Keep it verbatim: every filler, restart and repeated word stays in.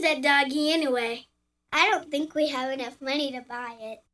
that doggy anyway? I don't think we have enough money to buy it.